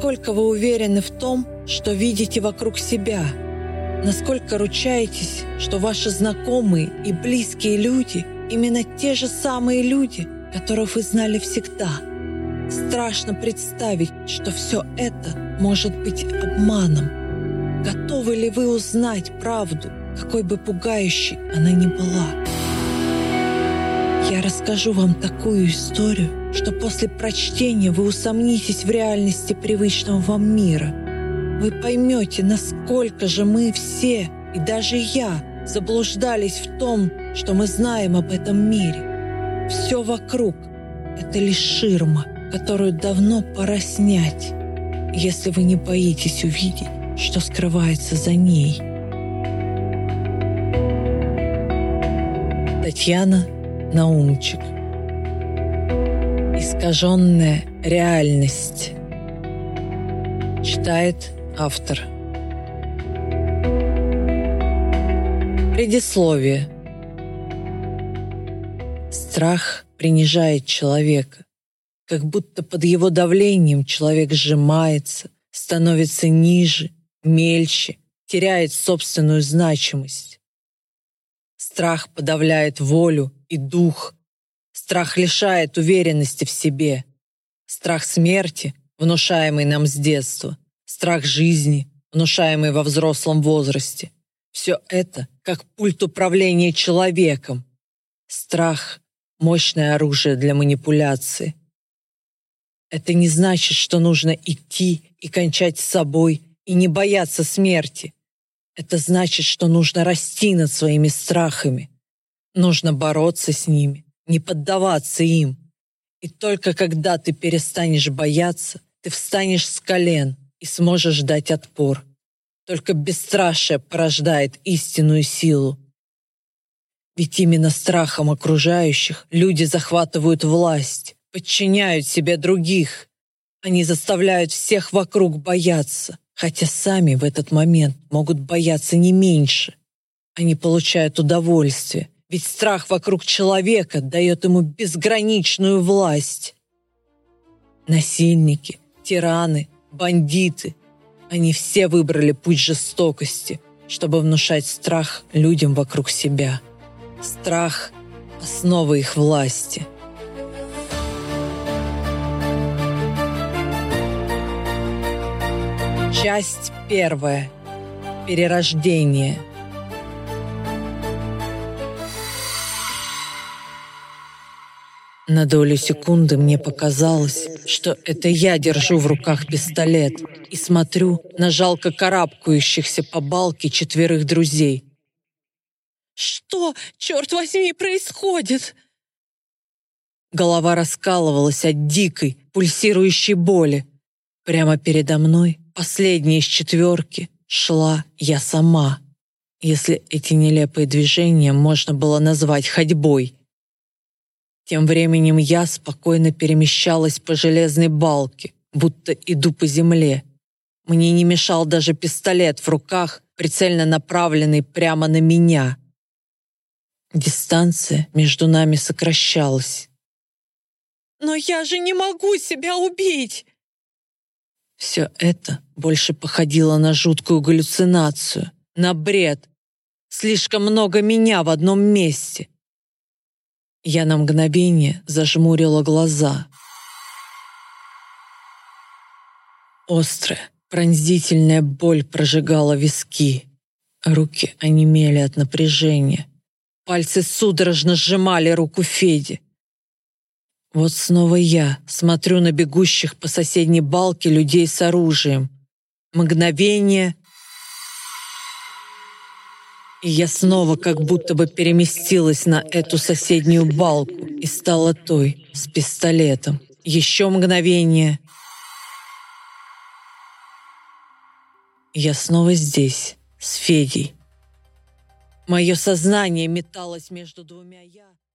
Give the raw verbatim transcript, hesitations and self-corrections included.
Насколько вы уверены в том, что видите вокруг себя? Насколько ручаетесь, что ваши знакомые и близкие люди именно те же самые люди, которых вы знали всегда? Страшно представить, что все это может быть обманом. Готовы ли вы узнать правду, какой бы пугающей она ни была? Я расскажу вам такую историю, что после прочтения вы усомнитесь в реальности привычного вам мира. Вы поймете, насколько же мы все, и даже я, заблуждались в том, что мы знаем об этом мире. Все вокруг — это лишь ширма, которую давно пора снять, если вы не боитесь увидеть, что скрывается за ней. Татьяна Наумчик. Искаженная реальность. Читает автор. Предисловие. Страх принижает человека, как будто под его давлением человек сжимается, становится ниже, мельче, теряет собственную значимость. Страх подавляет волю и дух. Страх лишает уверенности в себе. Страх смерти, внушаемый нам с детства. Страх жизни, внушаемый во взрослом возрасте. Все это как пульт управления человеком. Страх — мощное оружие для манипуляции. Это не значит, что нужно идти и кончать с собой и не бояться смерти. Это значит, что нужно расти над своими страхами. Нужно бороться с ними, не поддаваться им. И только когда ты перестанешь бояться, ты встанешь с колен и сможешь дать отпор. Только бесстрашие порождает истинную силу. Ведь именно страхом окружающих люди захватывают власть, подчиняют себе других. Они заставляют всех вокруг бояться, хотя сами в этот момент могут бояться не меньше. Они получают удовольствие, ведь страх вокруг человека дает ему безграничную власть. Насильники, тираны, бандиты — они все выбрали путь жестокости, чтобы внушать страх людям вокруг себя. Страх — основа их власти. Часть первая. Перерождение. На долю секунды мне показалось, что это я держу в руках пистолет и смотрю на жалко карабкающихся по балке четверых друзей. «Что, черт возьми, происходит?» Голова раскалывалась от дикой, пульсирующей боли. Прямо передо мной, последняя из четверки, шла я сама, если эти нелепые движения можно было назвать ходьбой. Тем временем я спокойно перемещалась по железной балке, будто иду по земле. Мне не мешал даже пистолет в руках, прицельно направленный прямо на меня. Дистанция между нами сокращалась. «Но я же не могу себя убить!» Все это больше походило на жуткую галлюцинацию, на бред. Слишком много меня в одном месте. Я на мгновение зажмурила глаза. Острая, пронзительная боль прожигала виски. Руки онемели от напряжения. Пальцы судорожно сжимали руку Феди. Вот снова я смотрю на бегущих по соседней балке людей с оружием. Мгновение, и я снова как будто бы переместилась на эту соседнюю балку и стала той, с пистолетом. Еще мгновение. Я снова здесь, с Федей. Мое сознание металось между двумя «я».